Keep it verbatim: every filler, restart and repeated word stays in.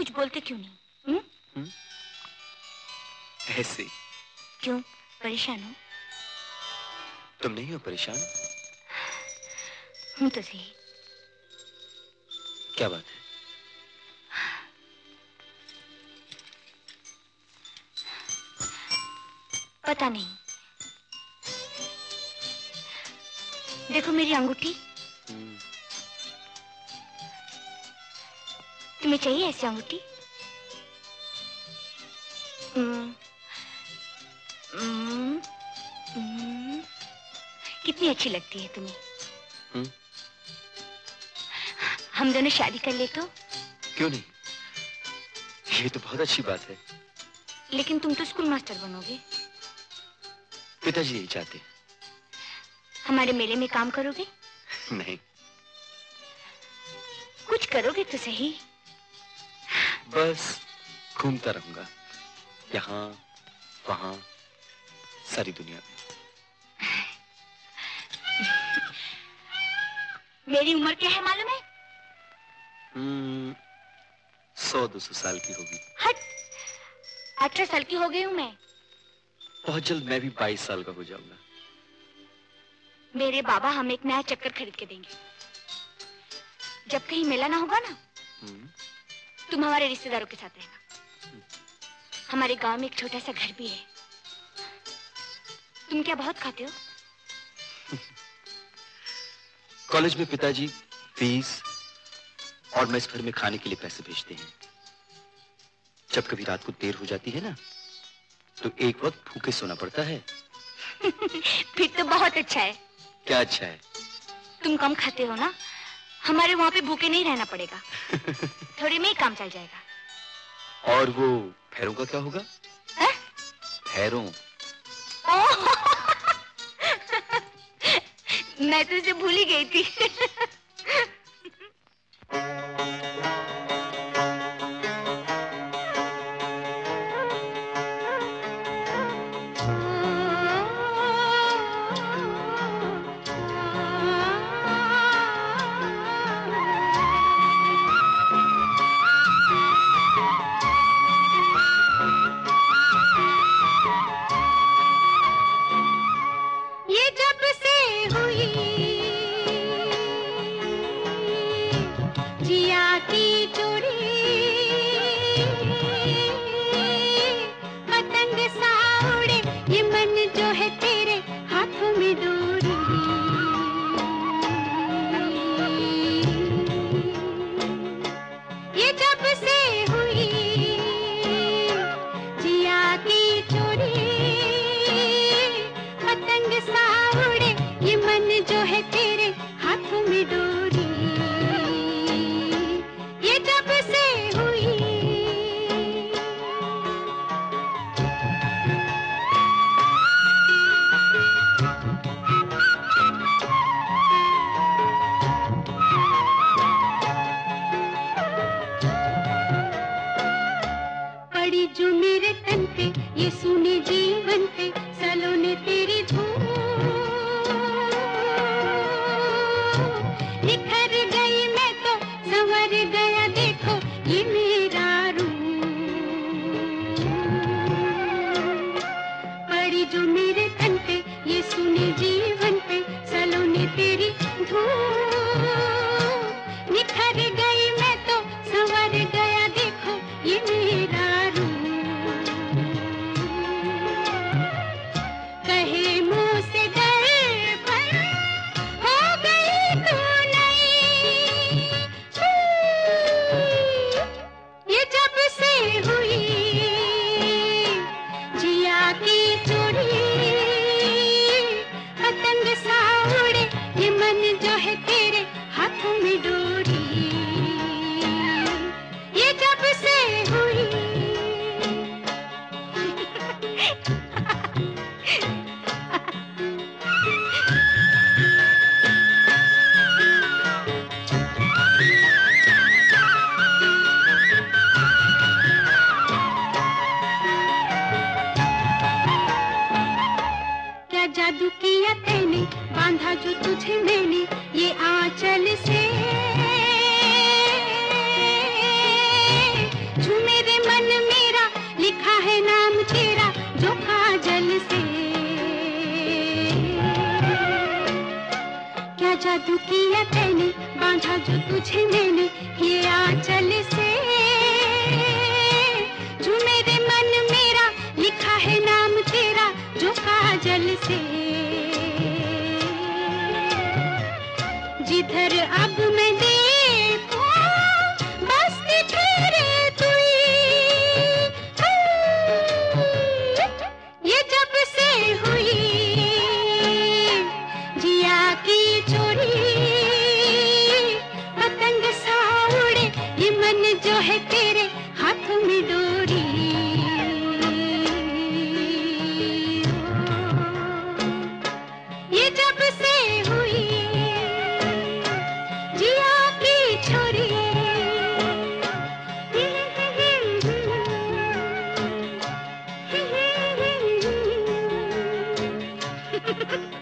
कुछ बोलते क्यों नहीं? हुँ? हुँ? ऐसे। क्यों, परेशान हो? तुम नहीं हो परेशान? हूँ तो सही। क्या बात है? पता नहीं। देखो मेरी अंगूठी। तुम्हें चाहिए ऐसी अंगूठी? हम्म, हम्म, हम्म, कितनी अच्छी लगती है तुम्हें। हम्म? हम दोनों शादी कर ले तो? क्यों नहीं? ये तो बहुत अच्छी बात है। लेकिन तुम तो स्कूल मास्टर बनोगे। पिताजी यही चाहते हैं। हमारे मेले में काम करोगे? नहीं। कुछ करोगे तो सही। बस घूमता रहूंगा, यहाँ वहाँ, सारी दुनिया में। मेरी उम्र क्या है मालूम है? हम्म, सौ दो सौ साल की होगी। हट, अठारह साल की हो गई हूँ मैं। बहुत जल्द मैं भी बाईस साल का हो जाऊंगा। मेरे बाबा हमें एक नया चक्कर खरीद के देंगे। जब कहीं मेला ना होगा ना, तुम हमारे रिश्तेदारों के साथ रहना। हमारे गांव में एक छोटा सा घर भी है। तुम क्या बहुत खाते हो? कॉलेज में पिताजी फीस और मेस भर में खाने के लिए पैसे भेजते हैं। जब कभी रात को देर हो जाती है ना, तो एक वक्त भूखे सोना पड़ता है। फिर तो बहुत अच्छा है। क्या अच्छा है? तुम कम खाते हो ना, हमारे वहाँ पे भूखे नहीं रहना पड़ेगा। थोड़े में ही काम चल जाएगा। और वो भैरों का क्या होगा? भैरों। मैं तो उसे भूल ही गई थी। जादू किया तैने, बांधा जो तुझे मैंने ये आंचल से, जो मेरे मन मेरा लिखा है नाम तेरा जो काजल से। जिधर अब मैं देखूं बस तेरे तुई, ये जब से हुई जिया की चोरी, पतंग सा उड़े ये मन जो है तेरे हाथों में डोरी। ये जब से हुई जिया की छोरी। Ha ha ha.